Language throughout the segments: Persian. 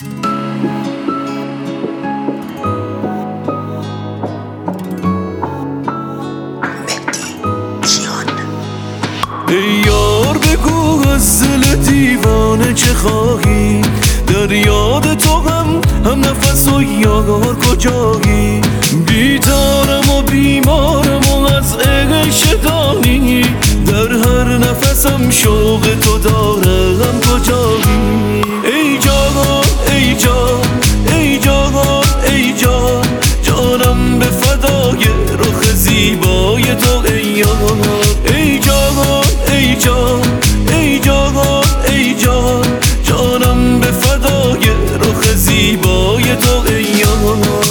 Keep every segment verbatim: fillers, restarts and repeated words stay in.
ای یار بگو از دل دیوانه چه خواهی، در یاد تو هم هم نفس و یار کجایی. بیدارم و بیمارم و از عشق دانی، در هر نفسم شوق تو دارم کجایی. ای جان ای جان ای جان ای جان، جانم به فدای رخ زیبای تو ای یار. ای جان ای جان ای جان ای جان، جانم به فدای رخ زیبای تو ای یار.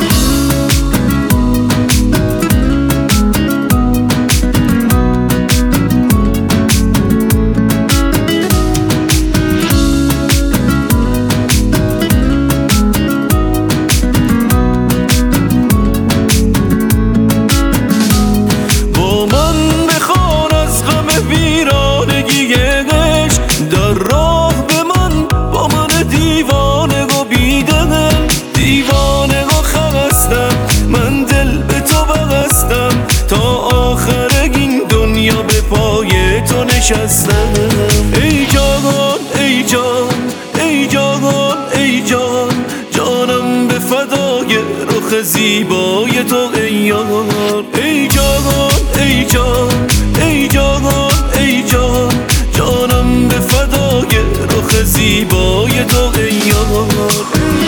ای جان ای جان ای جان ای جان، جانم به فدای رخ زیبای تو ای یار. ای جان ای جان ای جان ای جان، جانم به فدای رخ زیبای تو ای یار.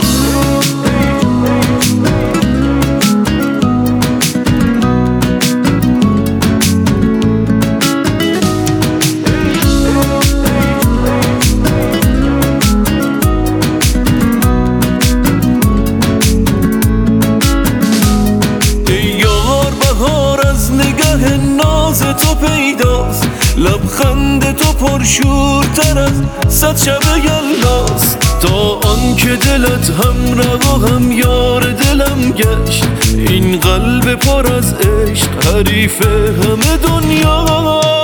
تو پیداست لبخند تو پرشورتر از صد شب یلداست، تا آن که دلت هم رو هم یار دلم گشت. این قلب پر از عشق حریف همه دنیا.